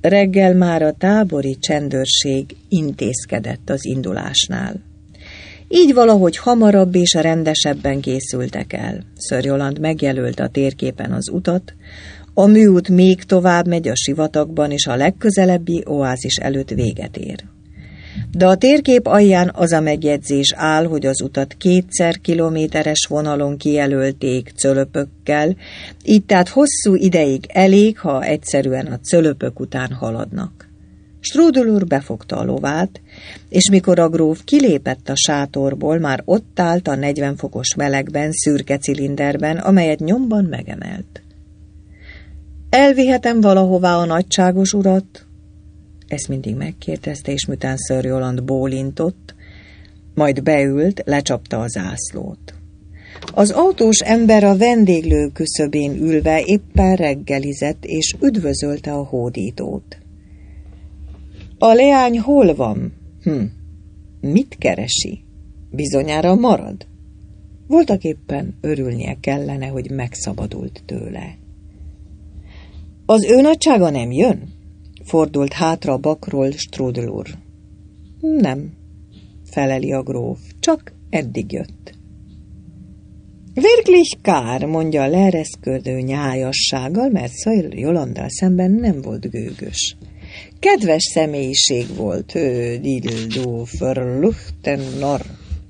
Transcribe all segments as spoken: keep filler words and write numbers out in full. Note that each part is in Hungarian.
Reggel már a tábori csendőrség intézkedett az indulásnál. Így valahogy hamarabb és rendesebben készültek el. Sir Roland megjelölte a térképen az utat, a műút még tovább megy a sivatagban, és a legközelebbi oázis előtt véget ér. De a térkép alján az a megjegyzés áll, hogy az utat kétszer kilométeres vonalon kijelölték cölöpökkel, így tehát hosszú ideig elég, ha egyszerűen a cölöpök után haladnak. Strudel úr befogta a lovát, és mikor a gróf kilépett a sátorból, már ott állt a negyven fokos melegben, szürke cilinderben, amelyet nyomban megemelt. Elvihetem valahová a nagyságos urat? Ezt mindig megkérdezte, és miután Sir Roland bólintott, majd beült, lecsapta a zászlót. Az autós ember a vendéglő küszöbén ülve éppen reggelizett, és üdvözölte a hódítót. A leány hol van? Hm, mit keresi? Bizonyára marad? Voltaképpen örülnie kellene, hogy megszabadult tőle. Az ő nagysága nem jön? Fordult hátra a bakról Strudel úr. Nem, feleli a gróf, csak eddig jött. Wirklich kár, mondja leereszkedő nyájassággal, mert Sir Rolanddal szemben nem volt gőgös. Kedves személyiség volt, ő dildó verluchten nar.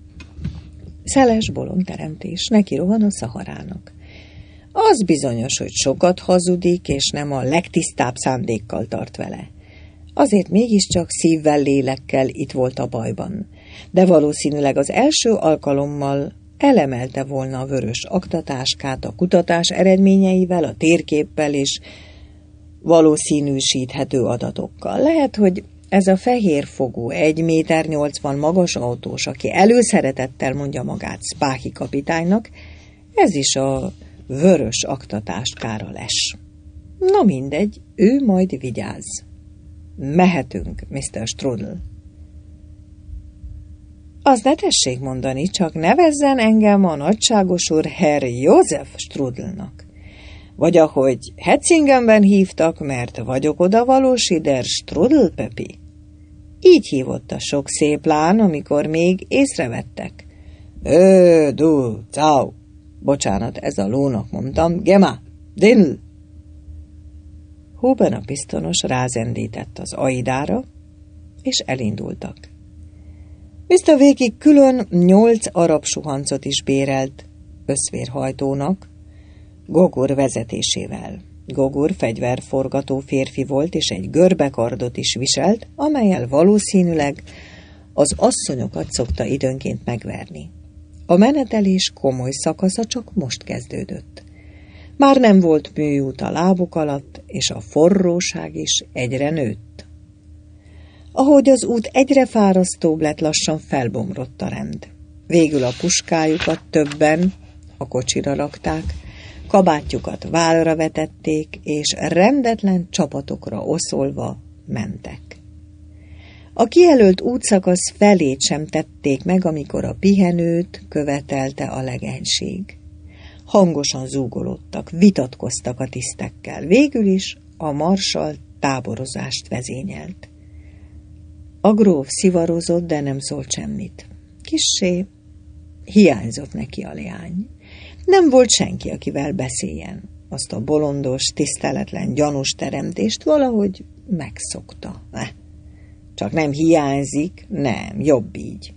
Szeles bolond teremtés, neki rohan a Szaharának. Az bizonyos, hogy sokat hazudik, és nem a legtisztább szándékkal tart vele. Azért mégiscsak szívvel, lélekkel itt volt a bajban, de valószínűleg az első alkalommal elemelte volna a vörös aktatáskát a kutatás eredményeivel, a térképpel és valószínűsíthető adatokkal. Lehet, hogy ez a fehérfogú, egy méter nyolcvan magas autós, aki előszeretettel mondja magát Spáhi kapitánynak, ez is a vörös aktatáskára les. Na mindegy, ő majd vigyáz. Mehetünk, miszter Strudel. Az ne tessék mondani, csak nevezzen engem a nagyságos úr Herr József Strudelnak. Vagy ahogy Hetzingenben hívtak, mert vagyok odavalósi der Strudel Pepi. Így hívott a sok szép lán, amikor még észrevettek. Ö, du, cáu. Bocsánat, ez a lónak mondtam. Gemma, Dindl. Hóben a pisztonos rázendített az aidára, és elindultak. miszter Végig külön nyolc arab suhancot is bérelt összvérhajtónak, Gogur vezetésével. Gogur fegyverforgató férfi volt, és egy görbekardot is viselt, amellyel valószínűleg az asszonyokat szokta időnként megverni. A menetelés komoly szakasza csak most kezdődött. Már nem volt műút a lábuk alatt, és a forróság is egyre nőtt. Ahogy az út egyre fárasztóbb lett, lassan felbomlott a rend. Végül a puskájukat többen a kocsira rakták, kabátjukat vállra vetették, és rendetlen csapatokra oszolva mentek. A kijelölt útszakasz felét sem tették meg, amikor a pihenőt követelte a legénység. Hangosan zúgolódtak, vitatkoztak a tisztekkel. Végül is a marsall táborozást vezényelt. A gróf szivarozott, de nem szólt semmit. Kissé hiányzott neki a leány. Nem volt senki, akivel beszéljen. Azt a bolondos, tiszteletlen, gyanús teremtést valahogy megszokta. Eh, csak nem hiányzik, nem, jobb így.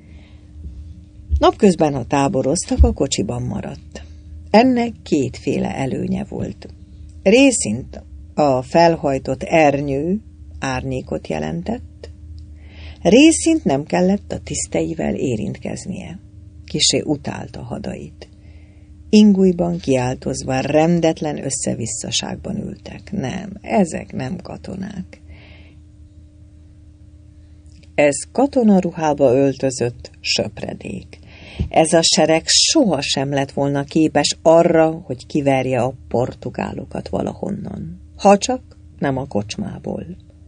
Napközben, ha táboroztak, a kocsiban maradt. Ennek kétféle előnye volt. Részint a felhajtott ernyő árnyékot jelentett, részint nem kellett a tiszteivel érintkeznie. Kissé utálta hadait. Ingújban kiáltozva rendetlen összevisszaságban ültek. Nem, ezek nem katonák. Ez katonaruhába öltözött söpredék. Ez a sereg sohasem lett volna képes arra, hogy kiverje a portugálokat valahonnan. Ha csak nem a kocsmából.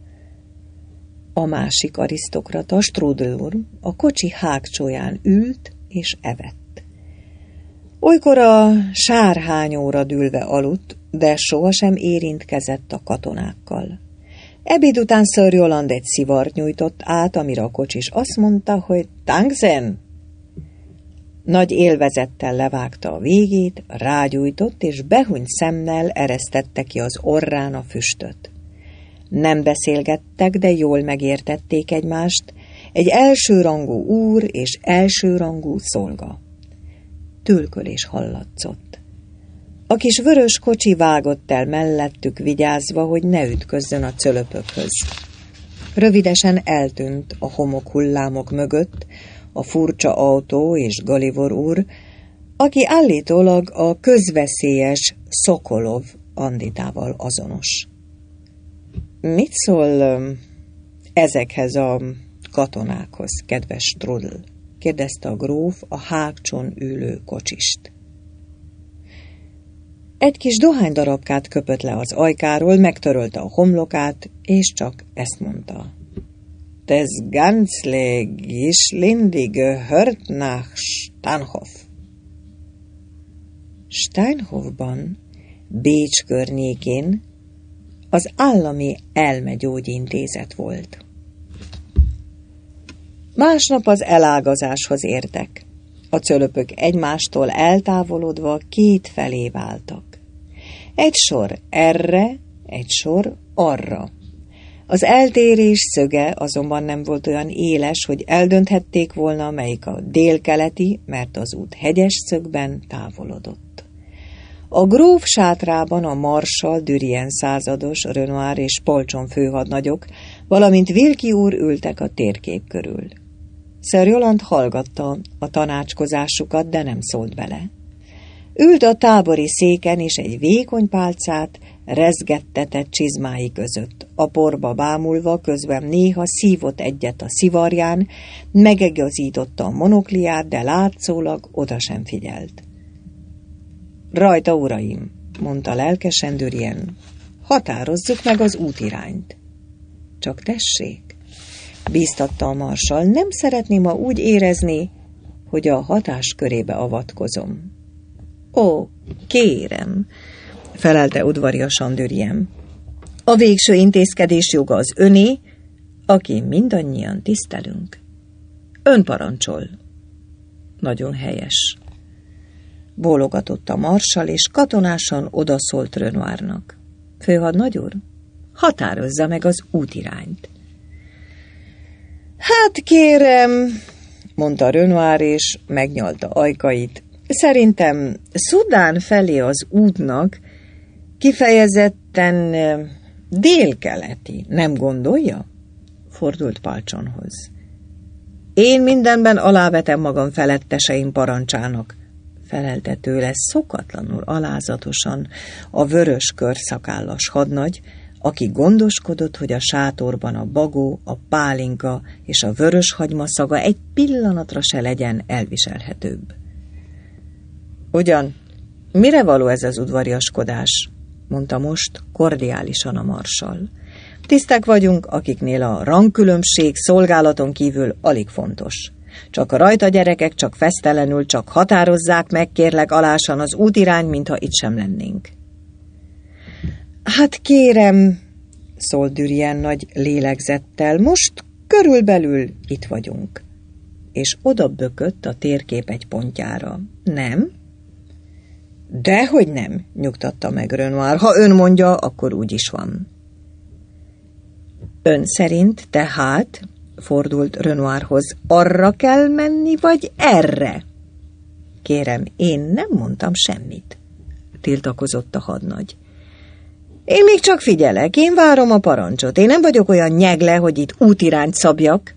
A másik arisztokrata, Strudel úr, a kocsi hágcsóján ült és evett. Olykor a sárhányóra dülve aludt, de sohasem érintkezett a katonákkal. Ebéd után Sir Roland egy szivart nyújtott át, amire a kocsis azt mondta, hogy Tangsen. Nagy élvezettel levágta a végét, rágyújtott, és behunyt szemmel eresztette ki az orrán a füstöt. Nem beszélgettek, de jól megértették egymást, egy elsőrangú úr és elsőrangú szolga. Tülkölés hallatszott. A kis vörös kocsi vágott el mellettük, vigyázva, hogy ne ütközzön a cölöpökhöz. Rövidesen eltűnt a homokhullámok mögött a furcsa autó és Galivor úr, aki állítólag a közveszélyes Szokolov Anditával azonos. Mit szól ezekhez a katonákhoz, kedves Strudel? Kérdezte a gróf a hágcson ülő kocsist. Egy kis dohánydarabkát köpött le az ajkáról, megtörölte a homlokát, és csak ezt mondta. Das ganze Geschlinde gehört nach Steinhof. Steinhofban, Bécs környékén az állami elmegyógyintézet volt. Másnap az elágazáshoz értek. A cölöpök egymástól eltávolodva két felé váltak. Egy sor erre, egy sor arra. Az eltérés szöge azonban nem volt olyan éles, hogy eldönthették volna, melyik a délkeleti, mert az út hegyes szögben távolodott. A gróf sátrában a marsal, Dürien százados, Renoir és Polcson főhadnagyok, valamint Wilkie úr ültek a térkép körül. Sir Roland hallgatta a tanácskozásukat, de nem szólt bele. Ült a tábori széken, és egy vékony pálcát rezgettetett csizmái között, a porba bámulva, közben néha szívott egyet a szivarján, megegazította a monokliát, de látszólag oda sem figyelt. Rajta, uraim, mondta lelkesen Dürien, határozzuk meg az útirányt. Csak tessék, bíztatta a marsal, nem szeretném, ma úgy érezni, hogy a hatáskörébe avatkozom. Ó, kérem, felelte udvariasan Dürien. A végső intézkedés joga az öné, aki mindannyian tisztelünk. Ön parancsol. Nagyon helyes. Bólogatott a marsal, és katonásan odaszólt Renoirnak. Főhadnagy úr, határozza meg az útirányt. Hát kérem, mondta Renoir, és megnyalta ajkait. Szerintem Szudán felé az útnak kifejezetten délkeleti, nem gondolja? Fordult Polcsonhoz. Én mindenben alávetem magam feletteseim parancsának, felelte tőle szokatlanul alázatosan a vörös körszakállas hadnagy, aki gondoskodott, hogy a sátorban a bagó, a pálinka és a vörös hagyma szaga egy pillanatra se legyen elviselhetőbb. Ugyan, mire való ez az udvariaskodás? Mondta most kordiálisan a marsal. Tisztek vagyunk, akiknél a rangkülönbség szolgálaton kívül alig fontos. Csak a rajta gyerekek, csak fesztelenül, csak határozzák meg, kérlek alásan az útirány, mintha itt sem lennénk. Hát kérem, szólt Dürien nagy lélegzettel, most körülbelül itt vagyunk. És oda bökött a térkép egy pontjára. Nem? Dehogy nem, nyugtatta meg Renoir. Ha ön mondja, akkor úgy is van. Ön szerint tehát, fordult Renoirhoz, arra kell menni, vagy erre? Kérem, én nem mondtam semmit, tiltakozott a hadnagy. Én még csak figyelek, én várom a parancsot. Én nem vagyok olyan nyegle, hogy itt útirányt szabjak.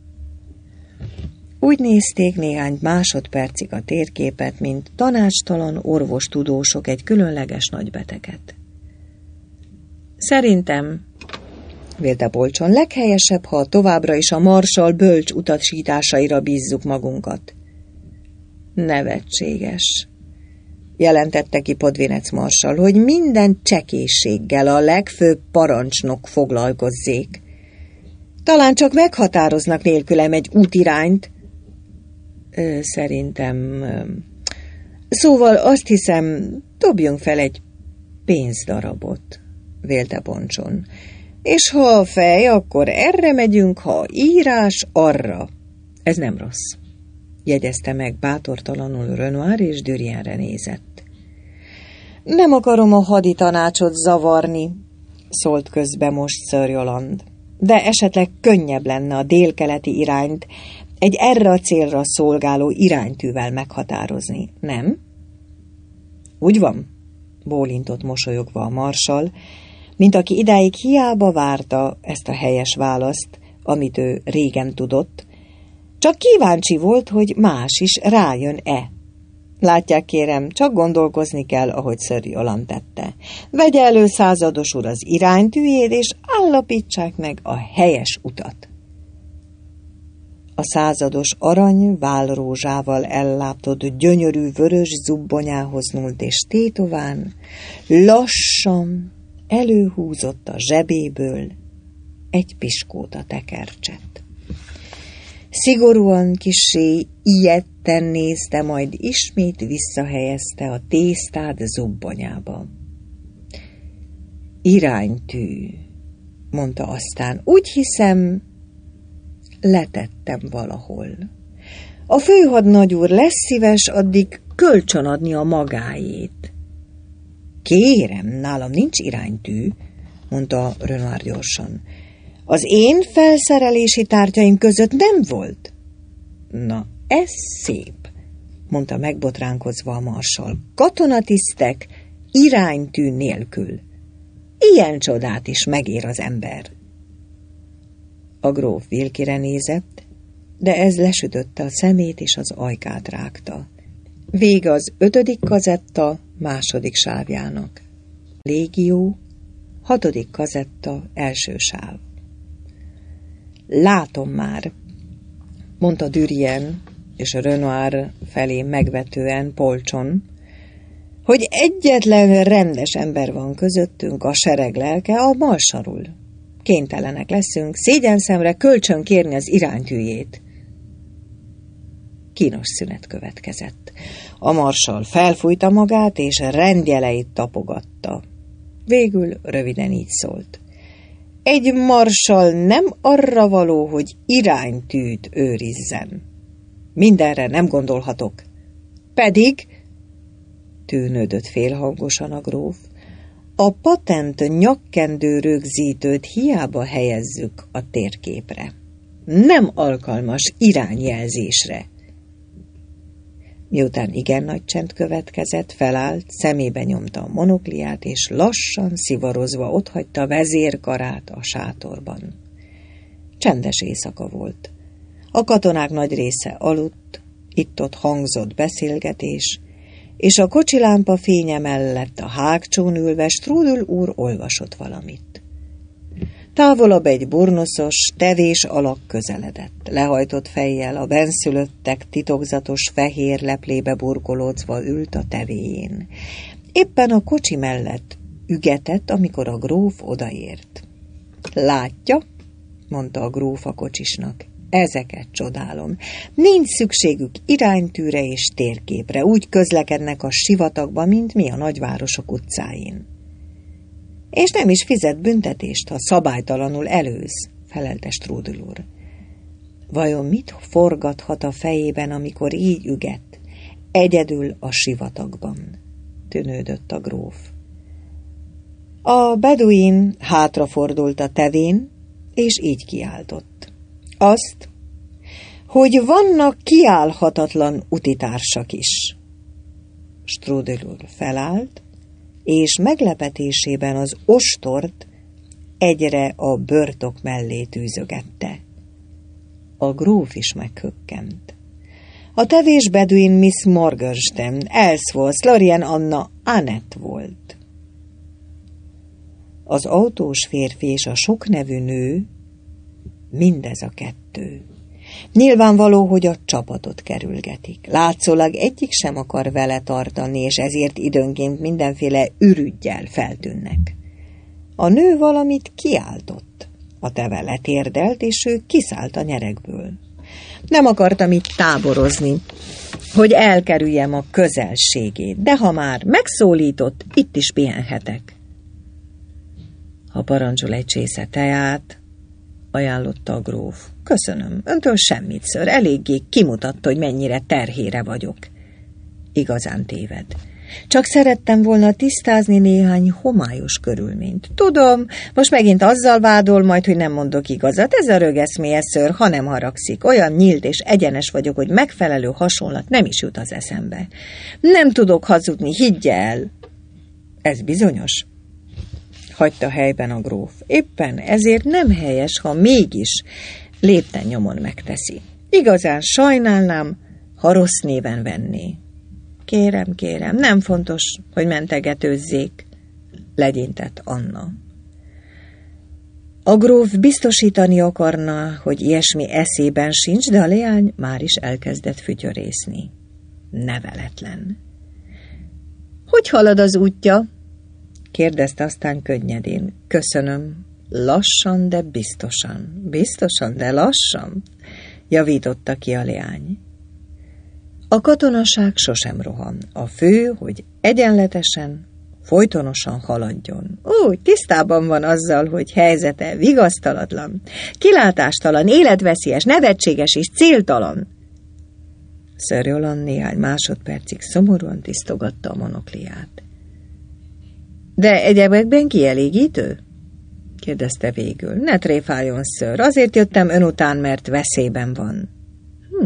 Úgy nézték néhány másodpercig a térképet, mint tanácstalan orvostudósok egy különleges nagybeteget. Szerintem, vélte Polcson, leghelyesebb, ha továbbra is a marsal bölcs utasításaira bízzuk magunkat. Nevetséges, jelentette ki Podvinec marsal, hogy minden csekészséggel a legfőbb parancsnok foglalkozzék. Talán csak meghatároznak nélkülem egy útirányt. Ö, szerintem... Szóval azt hiszem, dobjunk fel egy pénzdarabot, vélte Polcson. És ha a fej, akkor erre megyünk, ha írás, arra. Ez nem rossz, jegyezte meg bátortalanul Renoir, és Durienre nézett. Nem akarom a hadi tanácsot zavarni, szólt közbe most Sir Roland, de esetleg könnyebb lenne a délkeleti irányt egy erre a célra szolgáló iránytűvel meghatározni, nem? Úgy van, bólintott mosolyogva a marsall, mint aki idáig hiába várta ezt a helyes választ, amit ő régen tudott, csak kíváncsi volt, hogy más is rájön-e. Látják, kérem, csak gondolkozni kell, ahogy Sir Roland tette. Vegye elő, százados úr, az iránytűjét, és állapítsák meg a helyes utat. A százados arany válrózsával ellátott gyönyörű vörös zubbonyához nyúlt, és tétován lassan előhúzott a zsebéből egy piskóta tekercset. Szigorúan kissé ijedten nézte, majd ismét visszahelyezte a tésztát zubbonyába. Iránytű, mondta aztán, úgy hiszem, letettem valahol. A főhadnagyúr lesz szíves addig kölcsönadni a magáét. Kérem, nálam nincs iránytű, mondta Renoir gyorsan. Az én felszerelési tárgyaim között nem volt. Na, ez szép, mondta megbotránkozva a marsall. Katonatisztek iránytű nélkül. Ilyen csodát is megér az ember. A gróf Wilkire nézett, de ez lesütötte a szemét, és az ajkát rágta. Vége az ötödik kazetta második sávjának. Légió, hatodik kazetta első sáv. Látom már, mondta Durien, és a Renoir felé megvetően polcson, hogy egyetlen rendes ember van közöttünk, a sereg lelke, a marsarul. Kénytelenek leszünk szégyenszemre kölcsön kérni az iránytűjét. Kínos szünet következett. A marsall felfújta magát, és rendjeleit tapogatta. Végül röviden így szólt. Egy marsall nem arra való, hogy iránytűt őrizzen. Mindenre nem gondolhatok. Pedig, tűnődött félhangosan a gróf, a patent nyakkendő rögzítőt hiába helyezzük a térképre. Nem alkalmas irányjelzésre. Miután igen nagy csend következett, felállt, szemébe nyomta a monokliát, és lassan, szivarozva otthagyta a vezérkarát a sátorban. Csendes éjszaka volt. A katonák nagy része aludt, itt-ott hangzott beszélgetés, és a kocsilámpa fénye mellett a hágcsón ülve Strudel úr olvasott valamit. Távolabb egy burnoszos, tevés alak közeledett. Lehajtott fejjel a benszülöttek titokzatos fehér leplébe burkolódzva ült a tevéjén. Éppen a kocsi mellett ügetett, amikor a gróf odaért. Látja, mondta a gróf a kocsisnak, ezeket csodálom. Nincs szükségük iránytűre és térképre, úgy közlekednek a sivatagban, mint mi a nagyvárosok utcáin. És nem is fizet büntetést, ha szabálytalanul előz, felelte Strudel úr. Vajon mit forgathat a fejében, amikor így üget, egyedül a sivatagban? Tűnődött a gróf. A beduin hátrafordult a tevén, és így kiáltott. Azt, hogy vannak kiállhatatlan utitársak is. Strudel úr felállt, és meglepetésében az ostort egyre a börtök mellé tűzögette. A gróf is meghökkent. A tevés beduin Miss Morgenstern, Ellsworth, Lorien Anna, Annette volt. Az autós férfi és a soknevű nő, mindez a kettő. Nyilvánvaló, hogy a csapatot kerülgetik. Látszólag egyik sem akar vele tartani, és ezért időnként mindenféle ürüggyel feltűnnek. A nő valamit kiáltott. A teve letérdelt, és ő kiszállt a nyeregből. Nem akartam itt táborozni, hogy elkerüljem a közelségét, de ha már megszólított, itt is pihenhetek. Ha parancsol egy csésze teát, ajánlotta a gróf. Köszönöm, öntől semmit, ször, eléggé kimutatta, hogy mennyire terhére vagyok. Igazán téved. Csak szerettem volna tisztázni néhány homályos körülményt. Tudom, most megint azzal vádol majd, hogy nem mondok igazat. Ez a rögeszméje, ször, ha nem haragszik. Olyan nyílt és egyenes vagyok, hogy megfelelő hasonlat nem is jut az eszembe. Nem tudok hazudni, higgye el. Ez bizonyos. Hagyta helyben a gróf. Éppen ezért nem helyes, ha mégis lépten nyomon megteszi. Igazán sajnálnám, ha rossz néven venné. Kérem, kérem, nem fontos, hogy mentegetőzzék, legyintett Anna. A gróf biztosítani akarna, hogy ilyesmi eszében sincs, de a leány már is elkezdett fütyörészni. Neveletlen. Hogy halad az útja? Kérdezte aztán könnyedén. Köszönöm. Lassan, de biztosan. Biztosan, de lassan? Javította ki a leány. A katonaság sosem rohan. A fő, hogy egyenletesen, folytonosan haladjon. Úgy, tisztában van azzal, hogy helyzete vigasztalatlan, kilátástalan, életveszélyes, nevetséges és céltalan. Sir Roland néhány másodpercig szomorúan tisztogatta a monokliát. De egyebekben kielégítő? Kérdezte végül. Ne tréfáljon, ször, azért jöttem ön után, mert veszélyben van. Hm.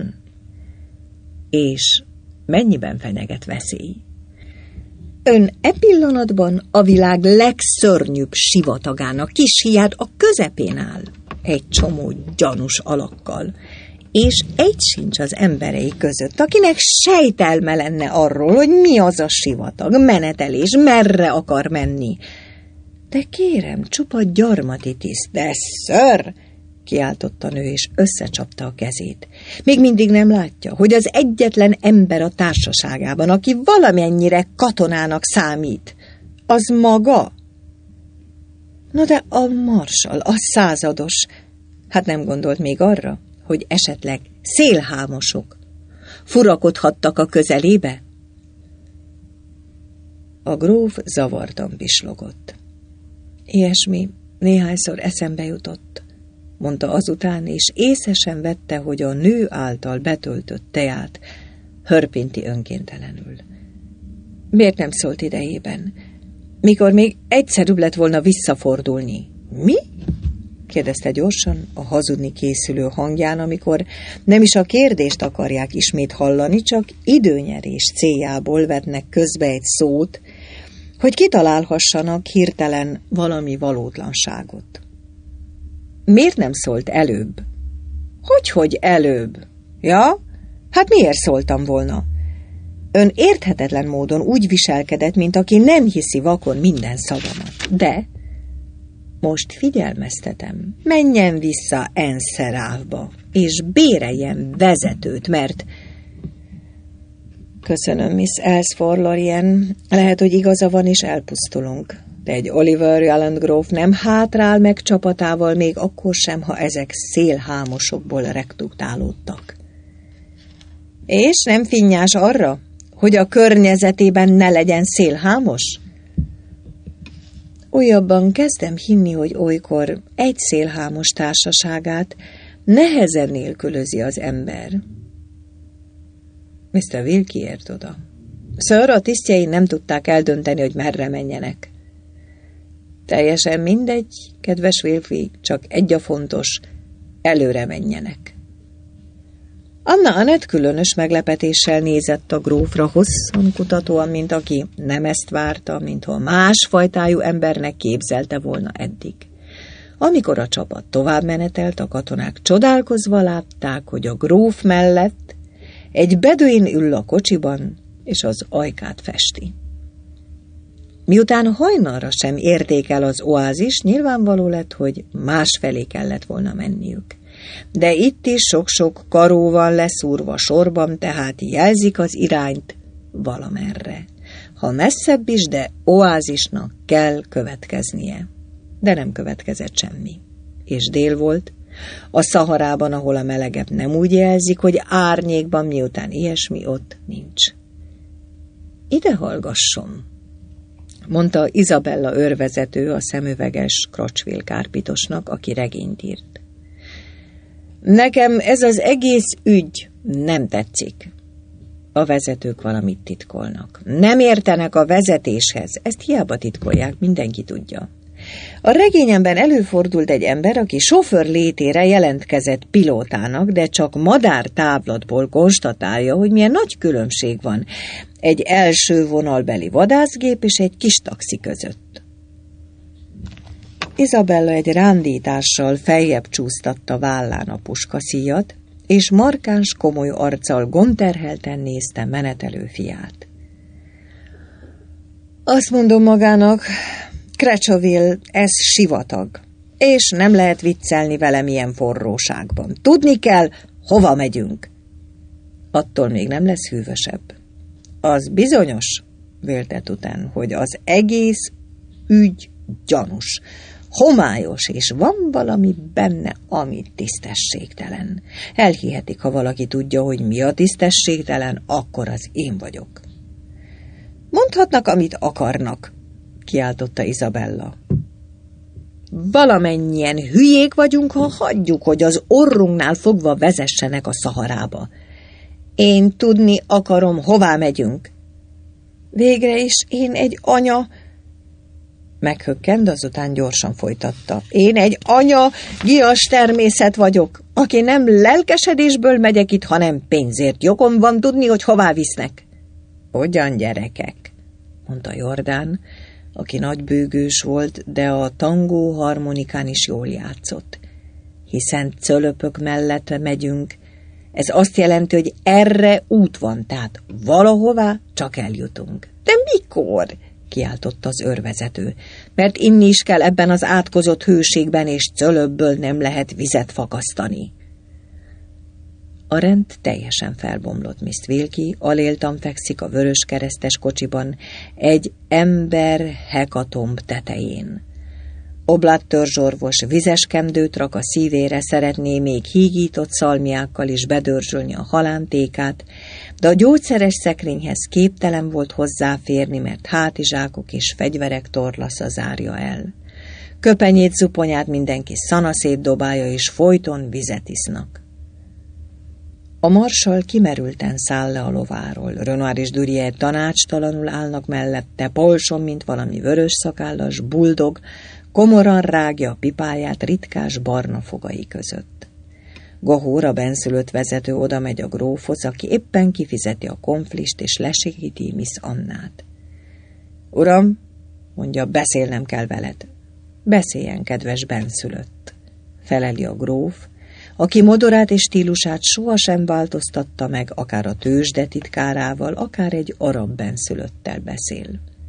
És mennyiben fenyeget veszély? Ön e pillanatban a világ legszörnyűbb sivatagának kis hiád a közepén áll, egy csomó gyanús alakkal, és egy sincs az emberei között, akinek sejtelme lenne arról, hogy mi az a sivatag, menetelés, merre akar menni. De kérem, csupa gyarmati tiszt, de ször! Kiáltott a nő, és összecsapta a kezét. Még mindig nem látja, hogy az egyetlen ember a társaságában, aki valamennyire katonának számít, az maga? Na de a marsal, a százados, hát nem gondolt még arra, hogy esetleg szélhámosok furakodhattak a közelébe? A gróf zavartan pislogott. Ilyesmi néhányszor eszembe jutott, mondta azután, és észesen vette, hogy a nő által betöltött teát hörpinti önkéntelenül. Miért nem szólt idejében? Mikor még egyszerűbb lett volna visszafordulni. Mi? Kérdezte gyorsan a hazudni készülő hangján, amikor nem is a kérdést akarják ismét hallani, csak időnyerés céljából vetnek közbe egy szót, hogy kitalálhassanak hirtelen valami valótlanságot. Miért nem szólt előbb? Hogyhogy előbb? Ja? Hát miért szóltam volna? Ön érthetetlen módon úgy viselkedett, mint aki nem hiszi vakon minden szavamat. De most figyelmeztetem, menjen vissza Enszerávba, és béreljen vezetőt, mert... Köszönöm, Miss Ellsworth Lorien. Lehet, hogy igaza van, és elpusztulunk. De egy Oliver Yelland gróf nem hátrál meg csapatával, még akkor sem, ha ezek szélhámosokból rekrutálódtak. És nem finnyás arra, hogy a környezetében ne legyen szélhámos? Újabban kezdem hinni, hogy olykor egy szélhámos társaságát nehezen nélkülözi az ember. miszter Wilkie ért oda. Ször, a tisztjei nem tudták eldönteni, hogy merre menjenek. Teljesen mindegy, kedves Wilkie, csak egy a fontos, előre menjenek. Anna Annett különös meglepetéssel nézett a grófra hosszan kutatóan, mint aki nem ezt várta, mintha más fajtájú embernek képzelte volna eddig. Amikor a csapat tovább menetelt, a katonák csodálkozva látták, hogy a gróf mellett egy beduin ül a kocsiban, és az ajkát festi. Miután hajnalra sem érték el az oázis, nyilvánvaló lett, hogy másfelé kellett volna menniük. De itt is sok-sok karó van leszúrva sorban, tehát jelzik az irányt valamerre. Ha messzebb is, de oázisnak kell következnie. De nem következett semmi. És dél volt, a Szaharában, ahol a melegebb nem úgy jelzik, hogy árnyékban, miután ilyesmi ott nincs. Ide hallgasson, mondta Izabella őrvezető a szemüveges Crotchville kárpitosnak, aki regényt írt. Nekem ez az egész ügy nem tetszik. A vezetők valamit titkolnak. Nem értenek a vezetéshez, ezt hiába titkolják, mindenki tudja. A regényemben előfordult egy ember, aki sofőr létére jelentkezett pilótának, de csak madártávlatból konstatálja, hogy milyen nagy különbség van egy első vonalbeli vadászgép és egy kis taxi között. Izabella egy rándítással feljebb csúsztatta vállán a puskaszíjat, és markáns, komoly arccal gondterhelten nézte menetelő fiát. Azt mondom magának, Crotchville, ez sivatag, és nem lehet viccelni velem ilyen forróságban. Tudni kell, hova megyünk. Attól még nem lesz hűvösebb. Az bizonyos, vélte után, hogy az egész ügy gyanús, homályos, és van valami benne, ami tisztességtelen. Elhihetik, ha valaki tudja, hogy mi a tisztességtelen, akkor az én vagyok. Mondhatnak, amit akarnak, kiáltotta Izabella. Valamennyien hülyék vagyunk, ha hagyjuk, hogy az orrunknál fogva vezessenek a Szaharába. Én tudni akarom, hová megyünk. Végre is én egy anya... Meghökkent, azután gyorsan folytatta. Én egy anya, gias természet vagyok, aki nem lelkesedésből megyek itt, hanem pénzért. Jogom van tudni, hogy hová visznek. Hogyan, gyerekek? Mondta Jordán, aki nagybőgős volt, de a tangó harmonikán is jól játszott. Hiszen cölöpök mellett megyünk. Ez azt jelenti, hogy erre út van, tehát valahová csak eljutunk. De mikor? Kiáltotta az őrvezető, mert inni is kell ebben az átkozott hőségben, és cölöbből nem lehet vizet fakasztani. A rend teljesen felbomlott. Miss Wilkie aléltan fekszik a vörös keresztes kocsiban, egy ember hekatomb tetején. Oblát törzsorvos vizes kemdőt rak a szívére, szeretné még hígított szalmiákkal is bedörzsölni a halántékát, de a gyógyszeres szekrényhez képtelen volt hozzáférni, mert hátizsákok és fegyverek torlasza zárja el. Köpenyét, zuponyát mindenki szanaszét dobálja, és folyton vizet isznak. A marsall kimerülten száll le a lováról. Renoir és Duryea tanácstalanul állnak mellette, Polson, mint valami vörös szakállas buldog, komoran rágja a pipáját ritkás barna fogai között. Gahor, a benszülött vezető, oda megy a grófhoz, aki éppen kifizeti a konflist, és lesegíti Miss Annát. Uram, mondja, beszélnem kell veled. Beszéljen, kedves benszülött, feleli a gróf, aki modorát és stílusát sohasem változtatta meg, akár a tőzsde titkárával, akár egy arab benszülöttel beszél.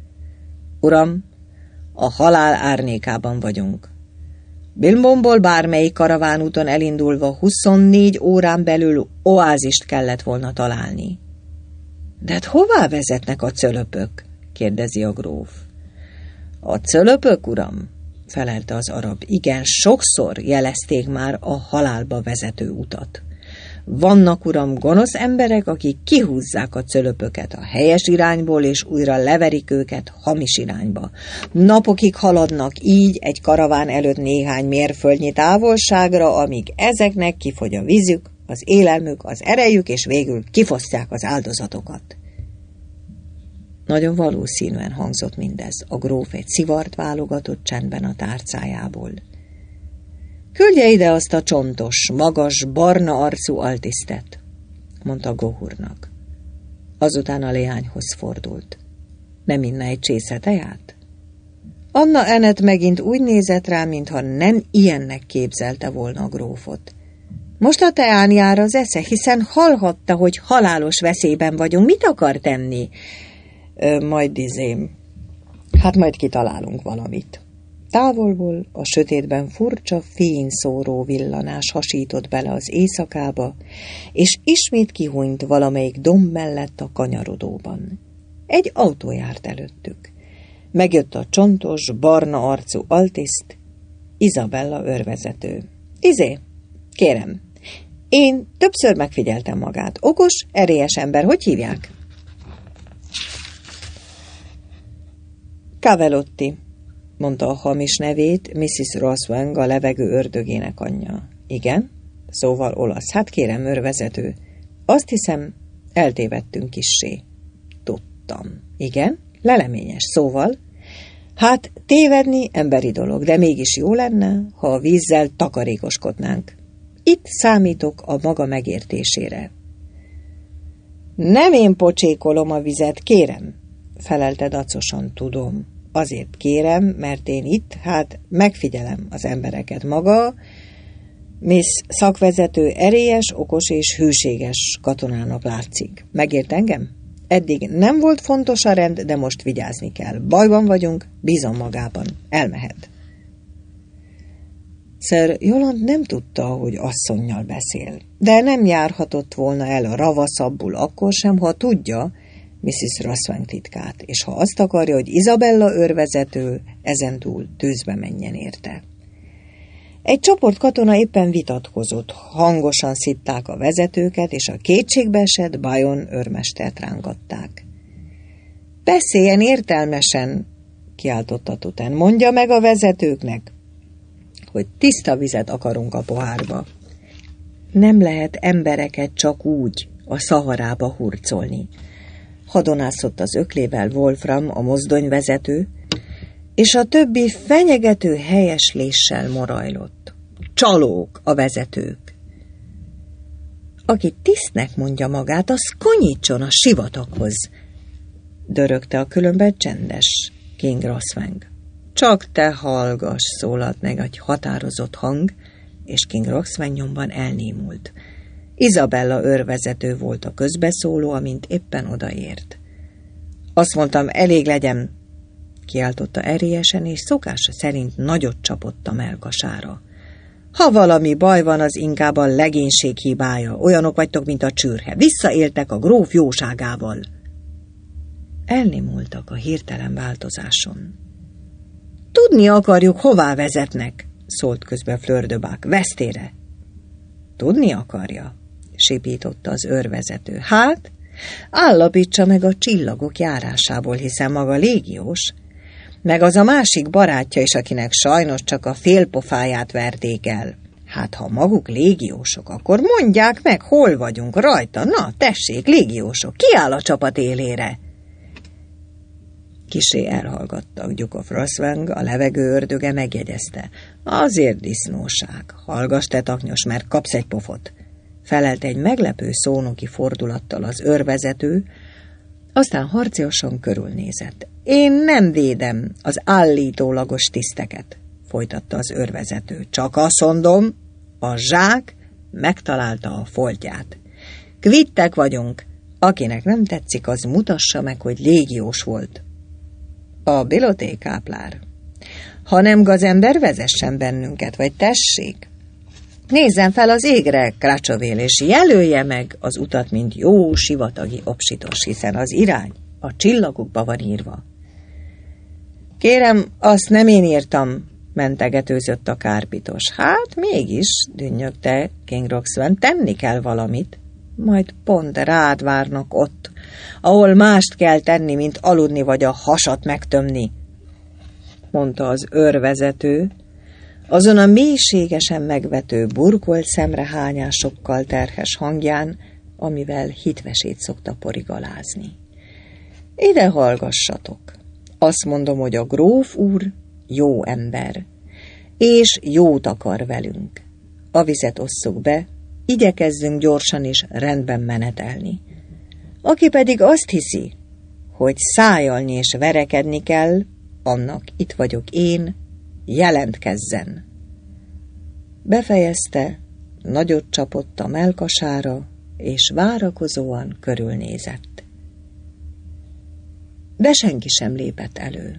Uram, a halál árnyékában vagyunk. Bilbonból bármelyik karavánúton elindulva huszonnégy órán belül oázist kellett volna találni. De hát hová vezetnek a cölöpök? Kérdezi a gróf. A cölöpök, uram? Felelte az arab. Igen, sokszor jelezték már a halálba vezető utat. Vannak, uram, gonosz emberek, akik kihúzzák a cölöpöket a helyes irányból, és újra leverik őket hamis irányba. Napokig haladnak így egy karaván előtt néhány mérföldnyi távolságra, amíg ezeknek kifogy a vízük, az élelmük, az erejük, és végül kifosztják az áldozatokat. Nagyon valószínűen hangzott mindez. A gróf egy szivart válogatott csendben a tárcájából. Küldje ide azt a csontos, magas, barna arcú altisztet, mondta Gahornak. Azután a leányhoz fordult. Nem inna egy csésze teját? Anna Annet megint úgy nézett rá, mintha nem ilyennek képzelte volna a grófot. Most a teán jár az esze, hiszen hallhatta, hogy halálos veszélyben vagyunk. Mit akar tenni? Ö, majd izém. Hát majd kitalálunk valamit. Távolból a sötétben furcsa fényszóró villanás hasított bele az éjszakába, és ismét kihúnyt valamelyik domb mellett a kanyarodóban. Egy autó járt előttük. Megjött a csontos, barna arcú altiszt, Izabella őrvezető. Izé, kérem, én többször megfigyeltem magát. Okos, erélyes ember, hogy hívják? Cavelotti, mondta a hamis nevét missziz Roswang, a levegő ördögének anyja. Igen, szóval olasz. Hát kérem, őrvezető, azt hiszem, eltévedtünk kissé. Tudtam. Igen, leleményes, szóval. Hát tévedni emberi dolog, de mégis jó lenne, ha a vízzel takarékoskodnánk. Itt számítok a maga megértésére. Nem én pocsékolom a vizet, kérem, felelte dacosan. Tudom. Azért kérem, mert én itt, hát megfigyelem az embereket. Maga, Miss szakvezető erélyes, okos és hűséges katonának látszik. Megért engem? Eddig nem volt fontos a rend, de most vigyázni kell. Bajban vagyunk, bízom magában. Elmehet. Sir Roland nem tudta, hogy asszonnyal beszél, de nem járhatott volna el a ravaszabbul akkor sem, ha tudja missziz Roswang titkát, és ha azt akarja, hogy Isabella őrvezető ezentúl tűzbe menjen érte. Egy csoport katona éppen vitatkozott, hangosan szitták a vezetőket, és a kétségbeesett Bajon őrmestert rángatták. Beszéljen értelmesen, kiáltotta Tuten, mondja meg a vezetőknek, hogy tiszta vizet akarunk a pohárba. Nem lehet embereket csak úgy a Szaharába hurcolni. Hadonászott az öklével Wolfram, a mozdonyvezető, és a többi fenyegető helyesléssel morajlott. Csalók a vezetők. Aki tisztnek mondja magát, az konyítson a sivataghoz, dörögte a különben csendes King Roswang. Csak te hallgass, szólalt meg egy határozott hang, és King Roswang nyomban elnémult. Isabella őrvezető volt a közbeszóló, amint éppen odaért. Azt mondtam, elég legyen, kiáltotta erélyesen, és szokása szerint nagyot csapott a mellkasára. Ha valami baj van, az inkább a legénység hibája, olyanok vagytok, mint a csürhe. Visszaéltek a gróf jóságával. Elnémultak a hirtelen változáson. Tudni akarjuk, hová vezetnek, szólt közbe Fleur de Bac. Vesztére. Tudni akarja, sipította az őrvezető. Hát, állapítsa meg a csillagok járásából, hiszen maga légiós, meg az a másik barátja is, akinek sajnos csak a félpofáját verték el. Hát, ha maguk légiósok, akkor mondják meg, hol vagyunk rajta. Na, tessék, légiósok, ki áll a csapat élére? Kissé elhallgattak. Duke of Roswang, a levegő ördöge megjegyezte. Azért disznóság. Hallgass, te taknyos, mert kapsz egy pofot. Felelte egy meglepő szónoki fordulattal az őrvezető, aztán harciasan körülnézett. Én nem védem az állítólagos tiszteket, folytatta az őrvezető. Csak azt mondom, a zsák megtalálta a foltját. Kvittek vagyunk. Akinek nem tetszik, az mutassa meg, hogy légiós volt. A biloté káplár. Ha nem gazember, vezessen bennünket, vagy tessék. Nézzen fel az égre, Kracsovél, és jelölje meg az utat, mint jó sivatagi obsitos, hiszen az irány a csillagokba van írva. Kérem, azt nem én írtam, mentegetőzött a kárpitos. Hát mégis, dünnyögte King Roswang, tenni kell valamit. Majd pont rád várnak ott, ahol mást kell tenni, mint aludni vagy a hasat megtömni, mondta az őrvezető, azon a mélységesen megvető, burkolt szemrehányásokkal terhes hangján, amivel hitvesét szokta porigalázni. Ide hallgassatok! Azt mondom, hogy a gróf úr jó ember, és jót akar velünk. A vizet osszuk be, igyekezzünk gyorsan és rendben menetelni. Aki pedig azt hiszi, hogy szájalni és verekedni kell, annak itt vagyok én, jelentkezzen. Befejezte, nagyot csapott a mellkasára, és várakozóan körülnézett. De senki sem lépett elő.